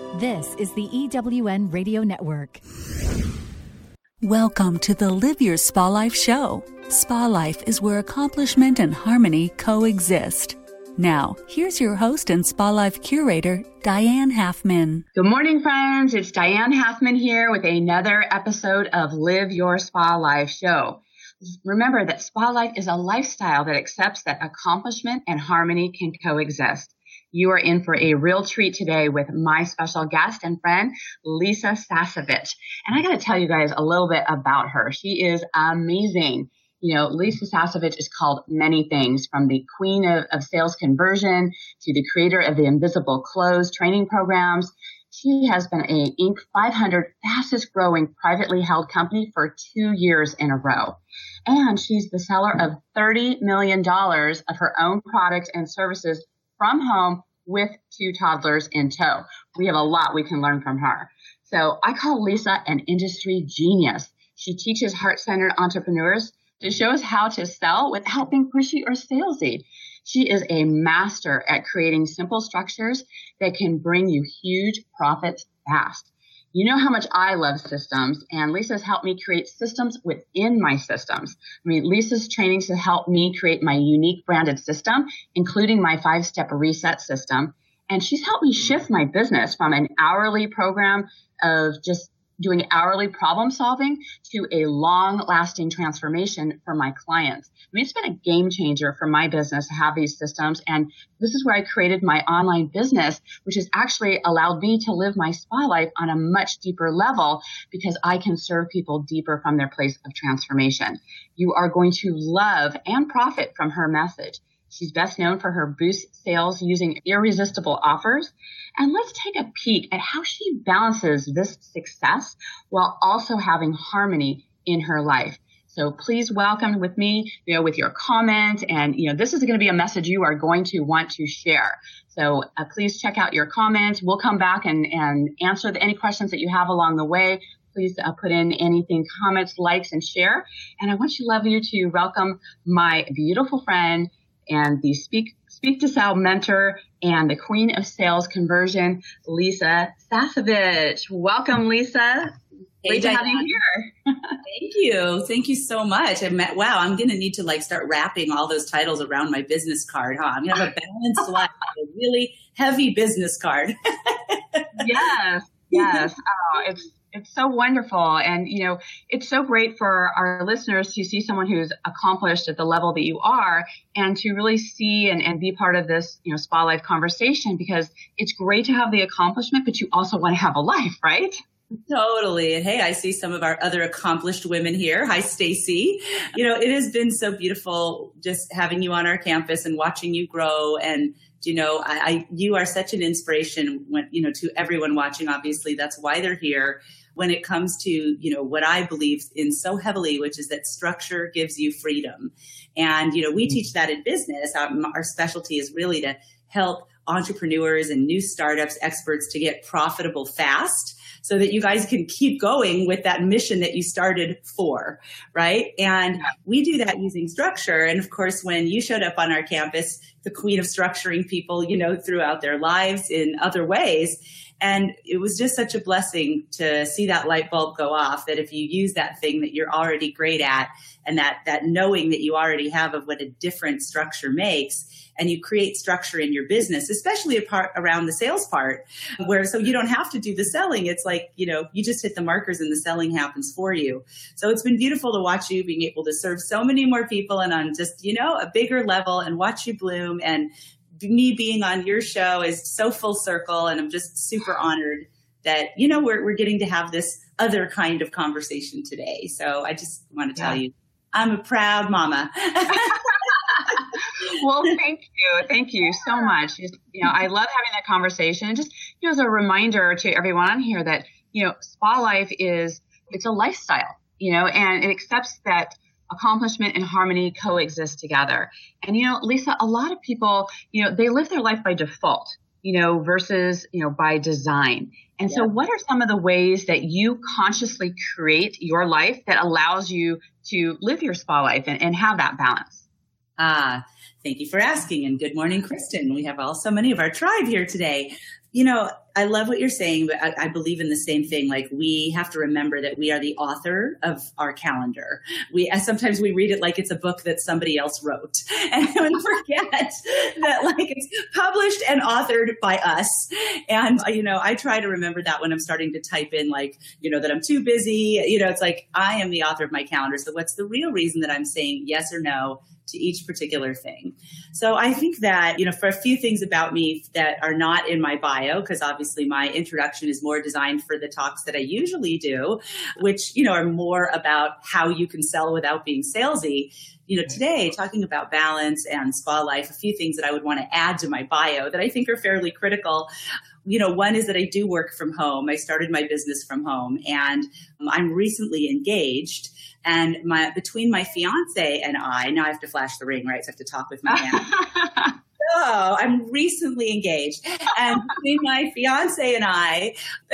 This is the EWN Radio Network. Welcome to the Live Your Spa Life show. Spa Life is where accomplishment and harmony coexist. Now, here's your host and Spa Life curator, Diane Halfman. Good morning, friends. It's Diane Halfman here with another episode of Live Your Spa Life show. Remember that spa life is a lifestyle that accepts that accomplishment and harmony can coexist. You are in for a real treat today with my special guest and friend, Lisa Sasevich. And I got to tell you guys a little bit about her. She is amazing. You know, Lisa Sasevich is called many things, from the queen of sales conversion to the creator of the Invisible Clothes training programs. She has been a Inc. 500 fastest growing privately held company for 2 years in a row. And she's the seller of $30 million of her own products and services from home with 2 toddlers in tow. We have a lot we can learn from her. So I call Lisa an industry genius. She teaches heart-centered entrepreneurs to show us how to sell without being pushy or salesy. She is a master at creating simple structures that can bring you huge profits fast. You know how much I love systems, and Lisa's helped me create systems within my systems. Lisa's trainings have helped me create my unique branded system, including my 5-step reset system. And she's helped me shift my business from an hourly program of just doing hourly problem solving to a long-lasting transformation for my clients. It's been a game changer for my business to have these systems. And this is where I created my online business, which has actually allowed me to live my spa life on a much deeper level because I can serve people deeper from their place of transformation. You are going to love and profit from her message. She's best known for her boost sales using irresistible offers. And let's take a peek at how she balances this success while also having harmony in her life. So please welcome with me, with your comment. And, this is going to be a message you are going to want to share. So please check out your comments. We'll come back and answer any questions that you have along the way. Please put in anything, comments, likes, and share. And I want you to welcome my beautiful friend and the Speak to Sal mentor and the queen of sales conversion, Lisa Sasevich. Welcome, Lisa. Great to have you here. Thank you. Thank you so much. Wow, I'm going to need to start wrapping all those titles around my business card, huh? I'm going to have a balanced life, a really heavy business card. Yes. Oh, it's so wonderful. And, it's so great for our listeners to see someone who's accomplished at the level that you are and to really see and be part of this, spa life conversation, because it's great to have the accomplishment, but you also want to have a life, right? Totally. And hey, I see some of our other accomplished women here. Hi, Stacy. It has been so beautiful just having you on our campus and watching you grow. And you are such an inspiration to everyone watching. Obviously, that's why they're here. When it comes to, what I believe in so heavily, which is that structure gives you freedom. And, we teach that in business. Our specialty is really to help entrepreneurs and new startups, experts to get profitable fast so that you guys can keep going with that mission that you started for, right? And we do that using structure. And of course, when you showed up on our campus, the queen of structuring people, throughout their lives in other ways. And it was just such a blessing to see that light bulb go off, that if you use that thing that you're already great at and that knowing that you already have of what a different structure makes, and you create structure in your business, especially around the sales part, so you don't have to do the selling. It's like, you just hit the markers and the selling happens for you. So it's been beautiful to watch you being able to serve so many more people and on just, a bigger level and watch you bloom. And me being on your show is so full circle, and I'm just super honored that, we're getting to have this other kind of conversation today. So I just want to tell you, I'm a proud mama. Well, thank you so much. I love having that conversation. And just, as a reminder to everyone on here that, spa life it's a lifestyle, and it accepts that accomplishment and harmony coexist together. And, Lisa, a lot of people, they live their life by default, versus, by design. And so what are some of the ways that you consciously create your life that allows you to live your spa life and have that balance? Thank you for asking. And good morning, Kristen. We have so many of our tribe here today. I love what you're saying, but I believe in the same thing. Like, we have to remember that we are the author of our calendar. Sometimes we read it like it's a book that somebody else wrote, and we forget that like it's published and authored by us. And, I try to remember that when I'm starting to type in like, that I'm too busy, it's like, I am the author of my calendar. So what's the real reason that I'm saying yes or no to each particular thing? So I think that, for a few things about me that are not in my bio, because obviously my introduction is more designed for the talks that I usually do, which, are more about how you can sell without being salesy. Today, talking about balance and spa life, a few things that I would want to add to my bio that I think are fairly critical. One is that I do work from home. I started my business from home, and I'm recently engaged. And between my fiance and I, now I have to flash the ring, right? So I have to talk with my man. So I'm recently engaged. And between my fiance and I,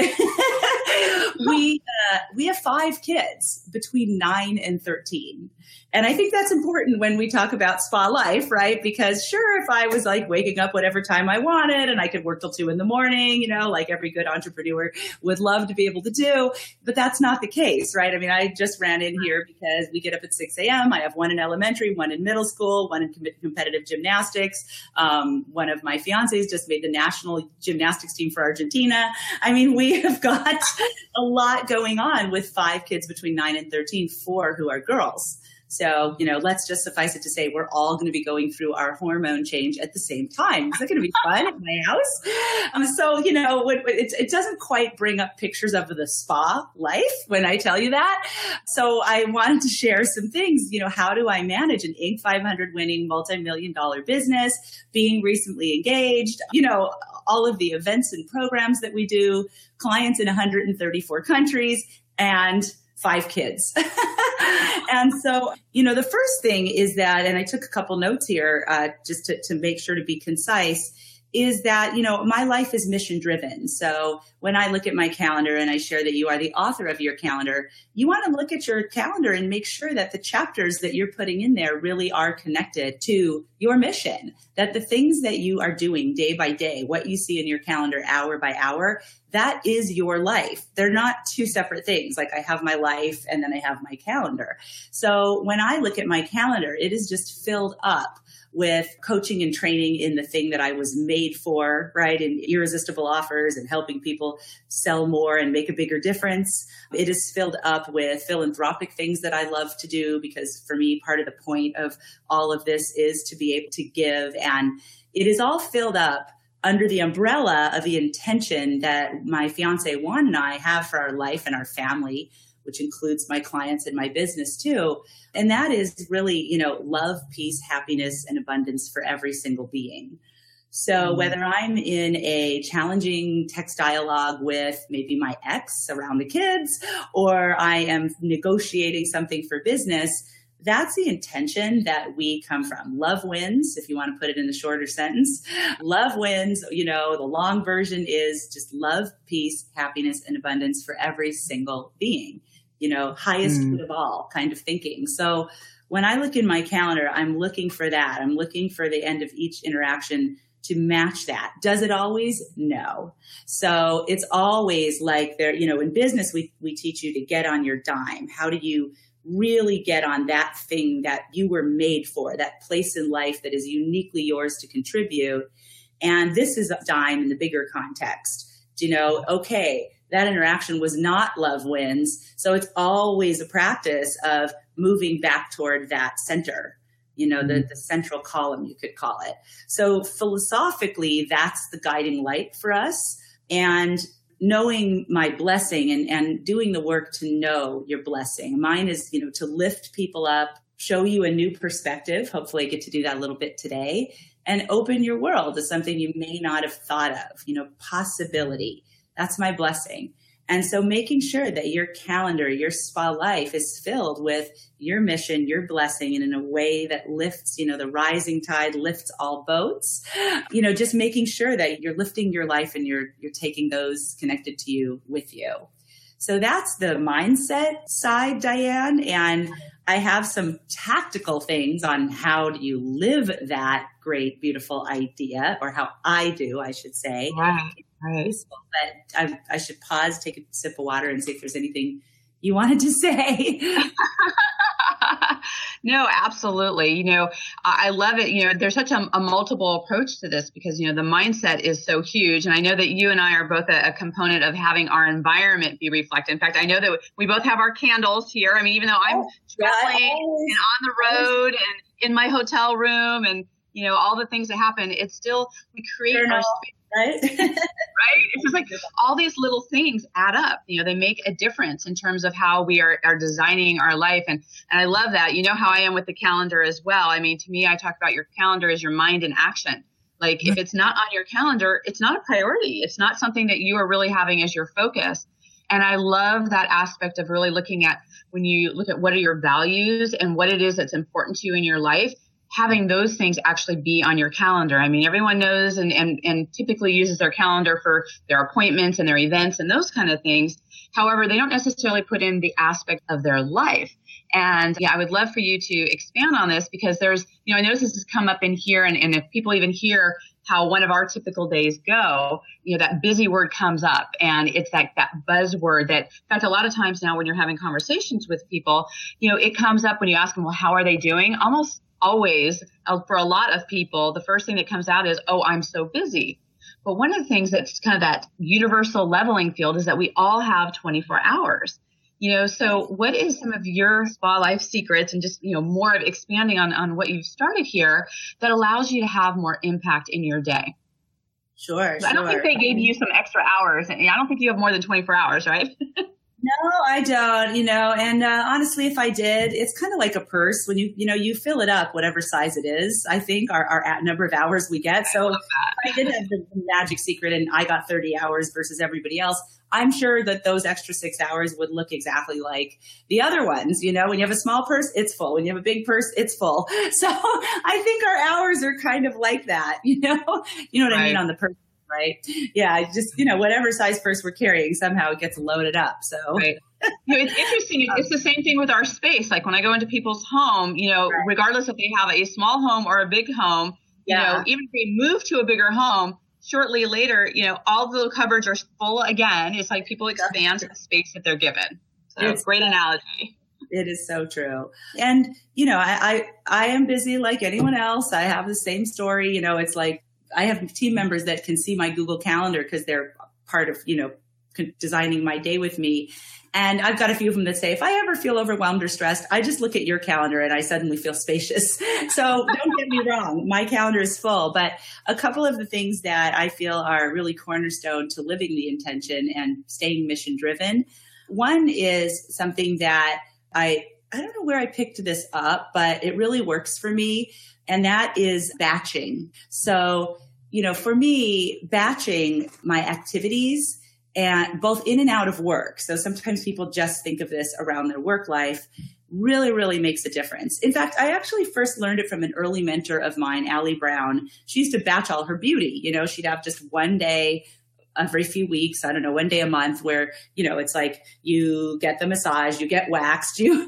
we have 5 kids between 9 and 13. And I think that's important when we talk about spa life, right? Because sure, if I was like waking up whatever time I wanted and I could work till 2 a.m, like every good entrepreneur would love to be able to do, but that's not the case, right? I mean, I just ran in here because we get up at 6 a.m. I have one in elementary, one in middle school, one in competitive gymnastics. One of my fiancés just made the national gymnastics team for Argentina. I mean, we have got a lot going on with 5 kids between 9 and 13, 4 who are girls. So, let's just suffice it to say we're all going to be going through our hormone change at the same time. Is that going to be fun at my house? So, it doesn't quite bring up pictures of the spa life when I tell you that. So I wanted to share some things. How do I manage an Inc. 500 winning multi-million-dollar business, being recently engaged, all of the events and programs that we do, clients in 134 countries, and 5 kids. And so, the first thing is that, and I took a couple notes here just to make sure to be concise, is that, my life is mission driven. So when I look at my calendar and I share that you are the author of your calendar, you want to look at your calendar and make sure that the chapters that you're putting in there really are connected to your mission, that the things that you are doing day by day, what you see in your calendar hour by hour, that is your life. They're not 2 separate things. Like I have my life and then I have my calendar. So when I look at my calendar, it is just filled up with coaching and training in the thing that I was made for, right? In irresistible offers and helping people sell more and make a bigger difference. It is filled up with philanthropic things that I love to do, because for me, part of the point of all of this is to be able to give. And it is all filled up under the umbrella of the intention that my fiance Juan and I have for our life and our family, which includes my clients and my business too. And that is really, love, peace, happiness, and abundance for every single being. So whether I'm in a challenging text dialogue with maybe my ex around the kids, or I am negotiating something for business, that's the intention that we come from. Love wins, if you want to put it in a shorter sentence. Love wins, the long version is just love, peace, happiness, and abundance for every single being. Highest good of all kind of thinking. So when I look in my calendar, I'm looking for that. I'm looking for the end of each interaction to match that. Does it always? No. So it's always like in business, we teach you to get on your dime. How do you really get on that thing that you were made for, that place in life that is uniquely yours to contribute? And this is a dime in the bigger context. Okay, that interaction was not love wins. So it's always a practice of moving back toward that center, the central column, you could call it. So philosophically, that's the guiding light for us. And knowing my blessing and doing the work to know your blessing. Mine is, to lift people up, show you a new perspective. Hopefully I get to do that a little bit today, and open your world to something you may not have thought of, possibility. That's my blessing. And so making sure that your calendar, your spa life is filled with your mission, your blessing, and in a way that lifts, the rising tide lifts all boats, just making sure that you're lifting your life and you're taking those connected to you with you. So that's the mindset side, Diane. And I have some tactical things on how do you live that great, beautiful idea, or how I do, I should say. Right. Right. But I should pause, take a sip of water, and see if there's anything you wanted to say. No, absolutely. I love it. There's such a multiple approach to this because, the mindset is so huge. And I know that you and I are both a component of having our environment be reflected. In fact, I know that we both have our candles here. I mean, even though I'm traveling and on the road and in my hotel room and, all the things that happen, it's still, we create our space. Right? Right? It's just like all these little things add up. They make a difference in terms of how we are designing our life. And I love that. You know how I am with the calendar as well. I mean, to me, I talk about your calendar as your mind in action. Like if it's not on your calendar, it's not a priority. It's not something that you are really having as your focus. And I love that aspect of really looking at when you look at what are your values and what it is that's important to you in your life, having those things actually be on your calendar. I mean, everyone knows and typically uses their calendar for their appointments and their events and those kind of things. However, they don't necessarily put in the aspect of their life. And I would love for you to expand on this because there's, I notice this has come up in here and if people even hear how one of our typical days go, that busy word comes up and it's like that buzzword that, in fact, a lot of times now when you're having conversations with people, it comes up when you ask them, well, how are they doing? Almost always, for a lot of people, the first thing that comes out is, oh, I'm so busy. But one of the things that's kind of that universal leveling field is that we all have 24 hours. So what is some of your spa life secrets and just, more of expanding on what you've started here that allows you to have more impact in your day? Sure. I don't think they gave you some extra hours. I don't think you have more than 24 hours, right? No, I don't, and honestly, if I did, it's kind of like a purse when you fill it up, whatever size it is, I think our number of hours we get. So if I did have the magic secret and I got 30 hours versus everybody else, I'm sure that those extra 6 hours would look exactly like the other ones. When you have a small purse, it's full. When you have a big purse, it's full. So I think our hours are kind of like that, you know what I mean on the purse. Right. Yeah. Just, whatever size purse we're carrying, somehow it gets loaded up. So right. It's interesting. It's the same thing with our space. Like when I go into people's home, regardless if they have a small home or a big home, even if they move to a bigger home, shortly later, all the cupboards are full again. It's like people expand the space that they're given. So it's a great analogy. It is so true. And, I am busy like anyone else. I have the same story. It's like, I have team members that can see my Google Calendar because they're part of, designing my day with me. And I've got a few of them that say, if I ever feel overwhelmed or stressed, I just look at your calendar and I suddenly feel spacious. So don't get me wrong. My calendar is full. But a couple of the things that I feel are really cornerstone to living the intention and staying mission driven. One is something that I don't know where I picked this up, but it really works for me. And that is batching. So, for me, batching my activities and both in and out of work. So sometimes people just think of this around their work life really, really makes a difference. In fact, I actually first learned it from an early mentor of mine, Allie Brown. She used to batch all her beauty. She'd have just one day every few weeks, I don't know, one day a month where, it's like you get the massage, you get waxed, you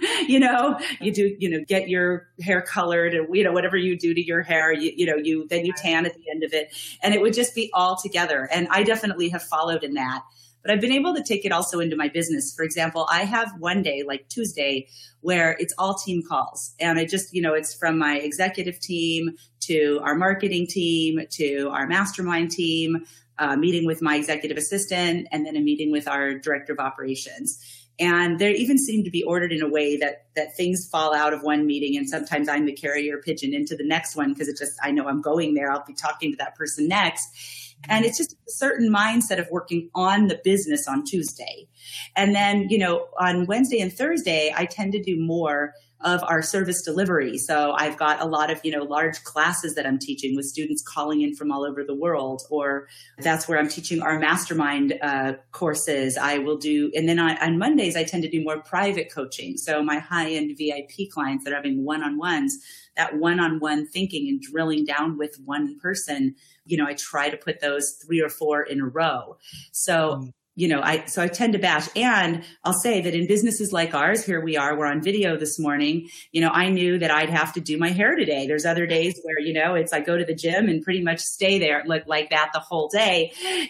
do, get your hair colored and, whatever you do to your hair, then you tan at the end of it. And it would just be all together. And I definitely have followed in that. But I've been able to take it also into my business. For example, I have one day, like Tuesday, where it's all team calls. And I just, it's from my executive team to our marketing team to our mastermind team, meeting with my executive assistant, and then a meeting with our director of operations. And they even seem to be ordered in a way that things fall out of one meeting. And sometimes I'm the carrier pigeon into the next one because I know I'm going there. I'll be talking to that person next. And it's just a certain mindset of working on the business on Tuesday. And then, on Wednesday and Thursday, I tend to do more of our service delivery. So I've got a lot of, large classes that I'm teaching with students calling in from all over the world, or that's where I'm teaching our mastermind courses. I will do, and then on Mondays, I tend to do more private coaching. So my high-end VIP clients that are having one-on-ones, that one-on-one thinking and drilling down with one person, I try to put those 3 or 4 in a row. So so I tend to batch. And I'll say that in businesses like ours, here we are, we're on video this morning. I knew that I'd have to do my hair today. There's other days where, it's I go to the gym and pretty much stay there like that the whole day,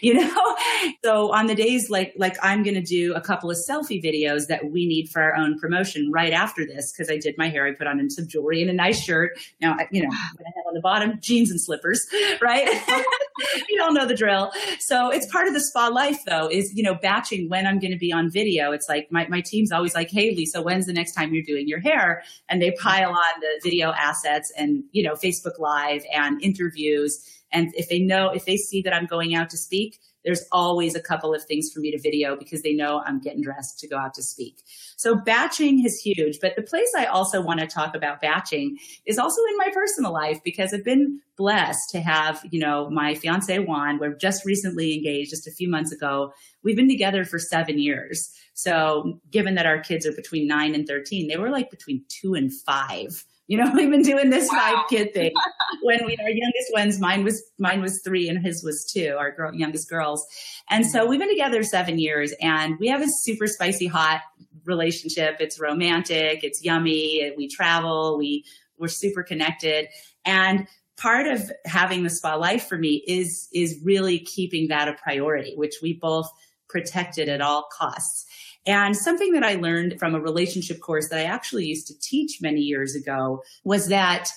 So on the days like I'm going to do a couple of selfie videos that we need for our own promotion right after this, because I did my hair, I put on some jewelry and a nice shirt. Now, what I have on the bottom, jeans and slippers, right? You all know the drill. So it's part of the spa life though, is, batching when I'm going to be on video. It's like my team's always like, hey, Lisa, when's the next time you're doing your hair? And they pile on the video assets and, Facebook Live and interviews. And if they see that I'm going out to speak, there's always a couple of things for me to video because they know I'm getting dressed to go out to speak. So batching is huge. But the place I also want to talk about batching is also in my personal life, because I've been blessed to have, my fiance Juan, we're just recently engaged just a few months ago. We've been together for 7 years. So given that our kids are between 9 and 13, they were like between 2 and 5. We've been doing this 5-kid thing. When our youngest ones, mine was 3 and his was 2, our youngest girls. And so we've been together 7 years, and we have a super spicy hot relationship. It's romantic. It's yummy. We travel. We're super connected. And part of having the spa life for me is really keeping that a priority, which we both protected at all costs. And something that I learned from a relationship course that I actually used to teach many years ago was that,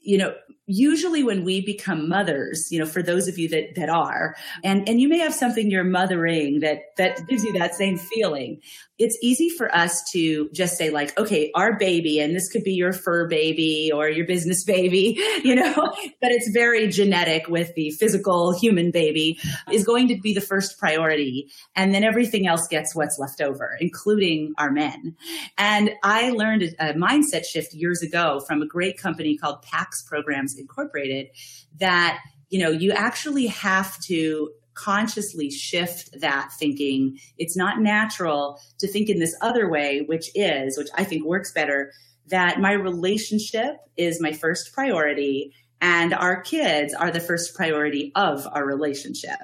usually when we become mothers, for those of you that are, and you may have something you're mothering that gives you that same feeling, it's easy for us to just say like, okay, our baby, and this could be your fur baby or your business baby, but it's very genetic with the physical human baby is going to be the first priority. And then everything else gets what's left over, including our men. And I learned a mindset shift years ago from a great company called PAX Programs Incorporated that, you actually have to consciously shift that thinking. It's not natural to think in this other way, which I think works better, that my relationship is my first priority and our kids are the first priority of our relationship.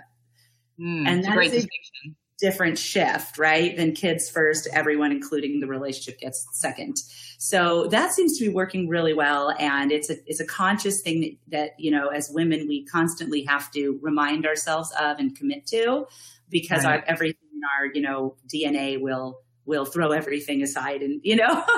And that's a distinction. Different shift, right? Than kids first, everyone, including the relationship, gets second. So that seems to be working really well. And it's a conscious thing that, as women, we constantly have to remind ourselves of and commit to, because everything in our, DNA will throw everything aside and, in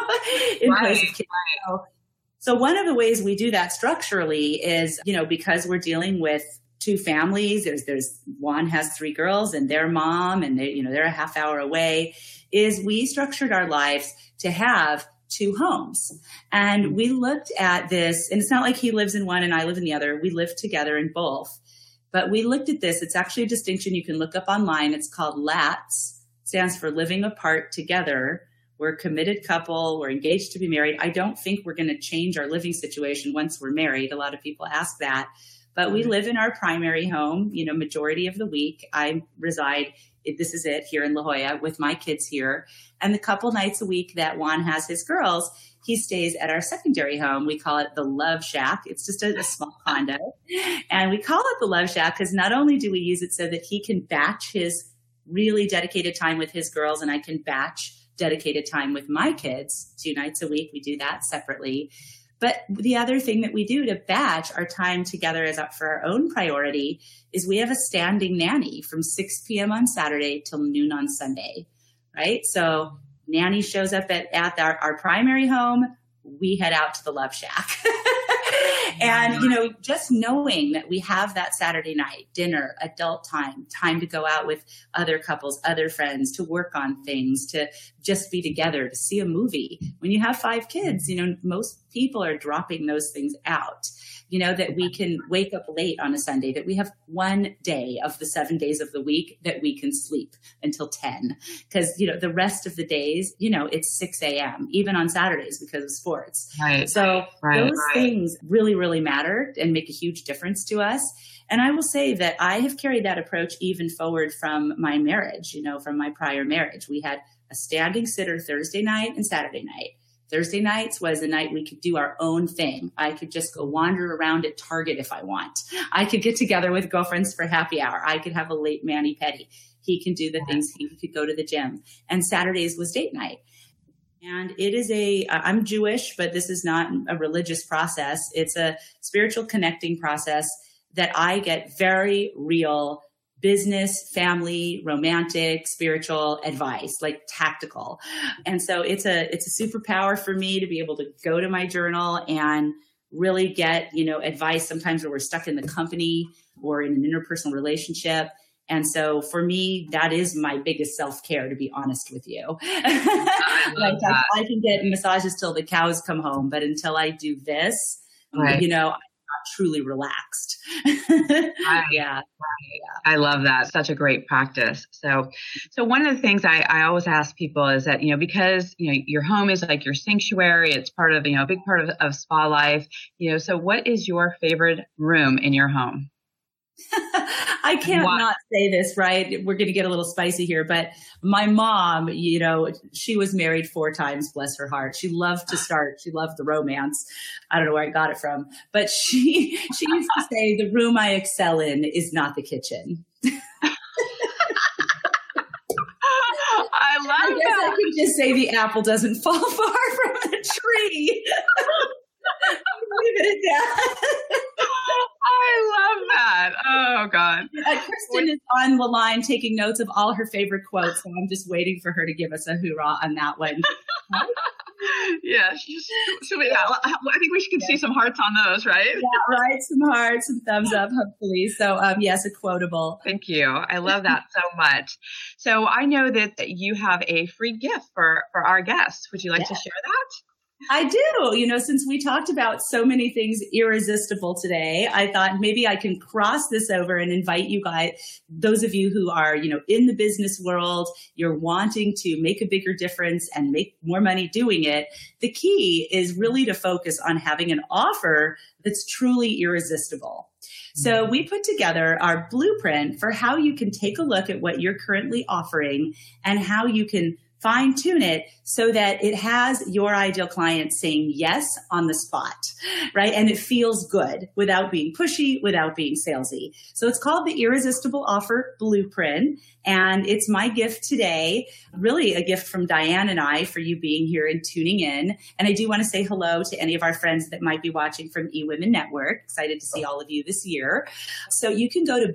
place of kids. So one of the ways we do that structurally is, because we're dealing with 2 families. There's Juan has 3 girls and their mom, and they're a half hour away, is we structured our lives to have 2 homes. And we looked at this, and it's not like he lives in one and I live in the other. We live together in both. But we looked at this. It's actually a distinction you can look up online. It's called LATS, stands for living apart together. We're a committed couple. We're engaged to be married. I don't think we're going to change our living situation once we're married. A lot of people ask that. But we live in our primary home, majority of the week. I reside, this is it, here in La Jolla with my kids here. And the couple nights a week that Juan has his girls, he stays at our secondary home. We call it the Love Shack. It's just a small condo. And we call it the Love Shack because not only do we use it so that he can batch his really dedicated time with his girls, and I can batch dedicated time with my kids 2 nights a week. We do that separately. But the other thing that we do to batch our time together for our own priority is we have a standing nanny from 6 p.m. on Saturday till noon on Sunday, right? So nanny shows up at our primary home. We head out to the Love Shack. And, just knowing that we have that Saturday night dinner, adult time to go out with other couples, other friends, to work on things, to just be together, to see a movie. When you have 5 kids, most people are dropping those things out. That we can wake up late on a Sunday, that we have one day of the 7 days of the week that we can sleep until 10. Because, the rest of the days, it's 6 a.m., even on Saturdays because of sports. Right. So those things really, really matter and make a huge difference to us. And I will say that I have carried that approach even forward from my marriage, from my prior marriage. We had a standing sitter Thursday night and Saturday night. Thursday nights was a night we could do our own thing. I could just go wander around at Target if I want. I could get together with girlfriends for happy hour. I could have a late mani-pedi. He can do the things. He could go to the gym. And Saturdays was date night. And it is I'm Jewish, but this is not a religious process. It's a spiritual connecting process that I get very real business, family, romantic, spiritual advice, like tactical. And so it's a superpower for me to be able to go to my journal and really get, advice sometimes where we're stuck in the company or in an interpersonal relationship. And so for me, that is my biggest self-care, to be honest with you. I can get massages till the cows come home, but until I do this, right. I'm not truly relaxed. Yeah. I love that. Such a great practice. So one of the things I always ask people is that, because, your home is like your sanctuary. It's part of, a big part of spa life, so what is your favorite room in your home? I can't not say this, right? We're going to get a little spicy here, but my mom, she was married 4 times, bless her heart. She loved to start. She loved the romance. I don't know where I got it from, but she used to say the room I excel in is not the kitchen. I love that. I can just say the apple doesn't fall far from the tree. Leave it at that. I love that. Oh, God. Kristen is on the line taking notes of all her favorite quotes, so I'm just waiting for her to give us a hoorah on that one. Yeah. I think we should see some hearts on those, right? Yeah, right. Some hearts and thumbs up, hopefully. So, yes, a quotable. Thank you. I love that so much. So I know that you have a free gift for our guests. Would you like to share that? I do. Since we talked about so many things irresistible today, I thought maybe I can cross this over and invite you guys, those of you who are, in the business world, you're wanting to make a bigger difference and make more money doing it. The key is really to focus on having an offer that's truly irresistible. So we put together our blueprint for how you can take a look at what you're currently offering and how you can fine tune it so that it has your ideal client saying yes on the spot, right? And it feels good without being pushy, without being salesy. So it's called the Irresistible Offer Blueprint. And it's my gift today, really a gift from Diane and I for you being here and tuning in. And I do want to say hello to any of our friends that might be watching from eWomen Network. Excited to see all of you this year. So you can go to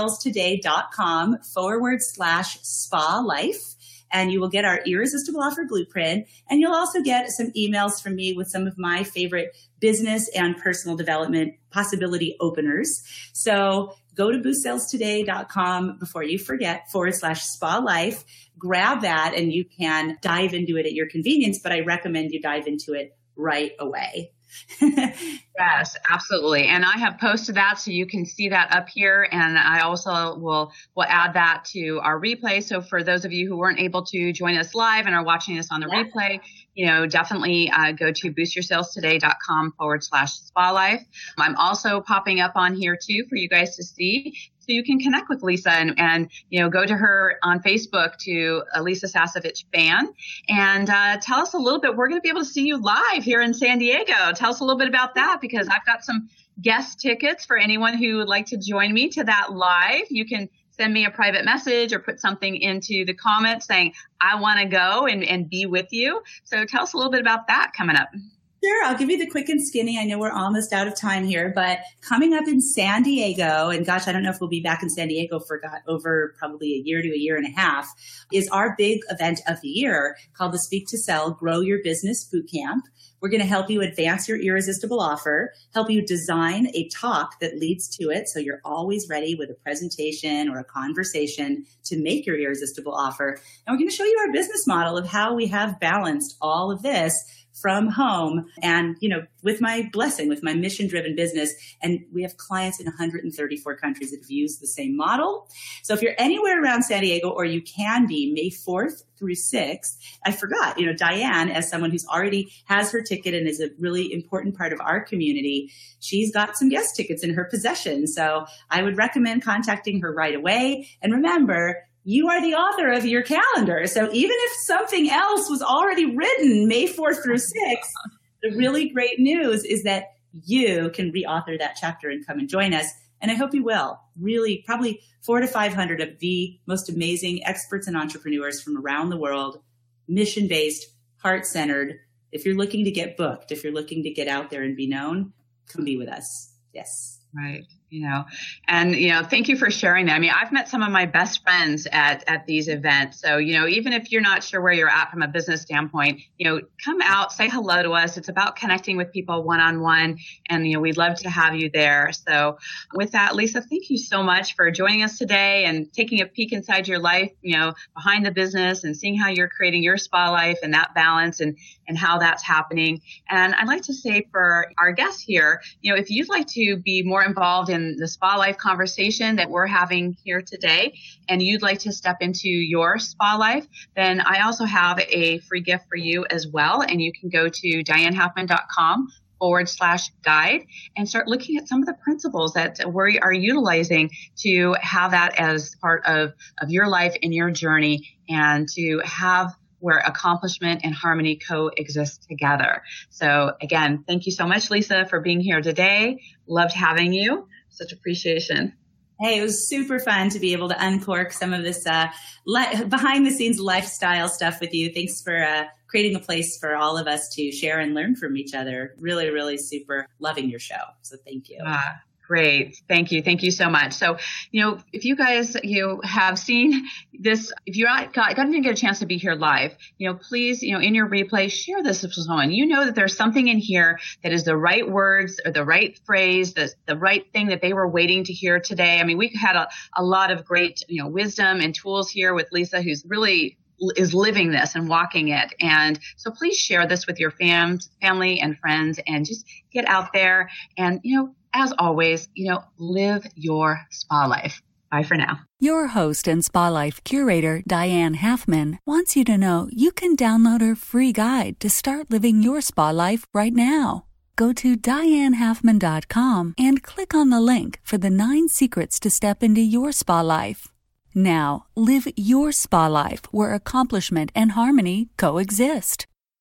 boostsaletoday.com/spa life. And you will get our Irresistible Offer Blueprint. And you'll also get some emails from me with some of my favorite business and personal development possibility openers. So go to boostsaletoday.com before you forget /spa life. Grab that and you can dive into it at your convenience, but I recommend you dive into it right away. Yes, absolutely. And I have posted that so you can see that up here. And I also will add that to our replay. So for those of you who weren't able to join us live and are watching us on the replay, definitely go to boostyoursaletoday.com /spa life. I'm also popping up on here too for you guys to see. So you can connect with Lisa and go to her on Facebook to Lisa Sasevich Fan and tell us a little bit. We're going to be able to see you live here in San Diego. Tell us a little bit about that because I've got some guest tickets for anyone who would like to join me to that live. You can send me a private message or put something into the comments saying, I want to go and be with you. So tell us a little bit about that coming up. Sure. I'll give you the quick and skinny. I know we're almost out of time here, but coming up in San Diego, and gosh, I don't know if we'll be back in San Diego for over probably a year to a year and a half, is our big event of the year called the Speak to Sell Grow Your Business Bootcamp. We're going to help you advance your irresistible offer, help you design a talk that leads to it so you're always ready with a presentation or a conversation to make your irresistible offer. And we're going to show you our business model of how we have balanced all of this from home and, with my blessing, with my mission-driven business. And we have clients in 134 countries that have used the same model. So if you're anywhere around San Diego, or you can be, May 4th through 6th, I forgot, Diane, as someone who's already has her ticket and is a really important part of our community, she's got some guest tickets in her possession. So I would recommend contacting her right away. And remember, you are the author of your calendar. So even if something else was already written May 4th through 6th, the really great news is that you can reauthor that chapter and come and join us. And I hope you will. Really, probably 400 to 500 of the most amazing experts and entrepreneurs from around the world, mission-based, heart-centered. If you're looking to get booked, if you're looking to get out there and be known, come be with us. Yes. Right. Thank you for sharing that. I mean, I've met some of my best friends at these events. So, even if you're not sure where you're at from a business standpoint, come out, say hello to us. It's about connecting with people one-on-one, and, we'd love to have you there. So with that, Lisa, thank you so much for joining us today and taking a peek inside your life, behind the business and seeing how you're creating your spa life and that balance and how that's happening. And I'd like to say for our guests here, if you'd like to be more involved in the spa life conversation that we're having here today, and you'd like to step into your spa life, then I also have a free gift for you as well. And you can go to dianehalfman.com/guide and start looking at some of the principles that we are utilizing to have that as part of your life and your journey, and to have where accomplishment and harmony coexist together. So again, thank you so much, Lisa, for being here today. Loved having you. Such appreciation. Hey, it was super fun to be able to uncork some of this behind the scenes lifestyle stuff with you. Thanks for creating a place for all of us to share and learn from each other. Really, really super loving your show. So thank you. Great. Thank you. Thank you so much. So, if you guys, have seen this, if you didn't get a chance to be here live, please, in your replay, share this with someone. That there's something in here that is the right words or the right phrase, the right thing that they were waiting to hear today. I mean, we had a lot of great, wisdom and tools here with Lisa, who's really is living this and walking it. And so please share this with your family and friends, and just get out there and, as always, live your spa life. Bye for now. Your host and Spa Life curator, Diane Halfman, wants you to know you can download her free guide to start living your spa life right now. Go to dianehalfman.com and click on the link for the 9 secrets to step into your spa life. Now, live your spa life where accomplishment and harmony coexist.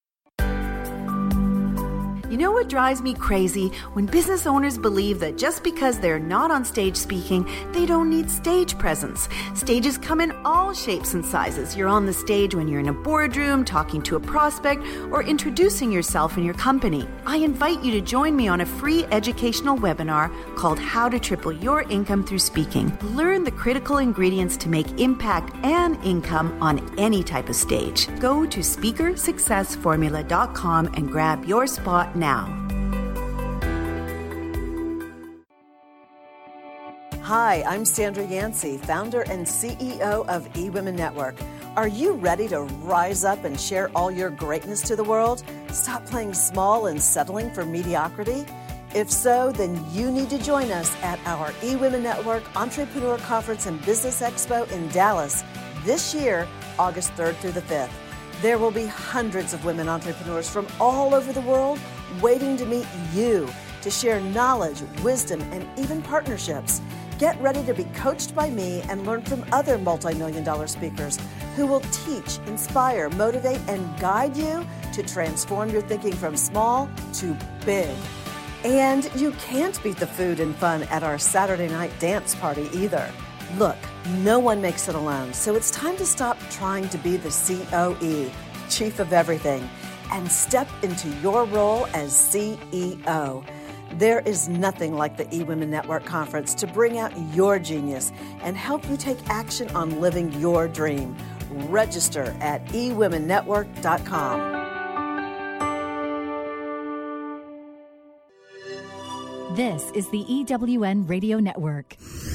You know what drives me crazy? When business owners believe that just because they're not on stage speaking, they don't need stage presence. Stages come in all shapes and sizes. You're on the stage when you're in a boardroom, talking to a prospect, or introducing yourself and your company. I invite you to join me on a free educational webinar called How to Triple Your Income Through Speaking. Learn the critical ingredients to make impact and income on any type of stage. Go to speakersuccessformula.com and grab your spot now. Hi, I'm Sandra Yancey, founder and CEO of eWomen Network. Are you ready to rise up and share all your greatness to the world? Stop playing small and settling for mediocrity? If so, then you need to join us at our eWomen Network Entrepreneur Conference and Business Expo in Dallas this year, August 3rd through the 5th. There will be hundreds of women entrepreneurs from all over the world waiting to meet you to share knowledge, wisdom, and even partnerships. Get ready to be coached by me and learn from other multi-million-dollar speakers who will teach, inspire, motivate, and guide you to transform your thinking from small to big. And you can't beat the food and fun at our Saturday night dance party either. Look, no one makes it alone, so it's time to stop trying to be the COE, Chief of Everything, and step into your role as CEO. There is nothing like the eWomen Network Conference to bring out your genius and help you take action on living your dream. Register at eWomenNetwork.com. This is the EWN Radio Network.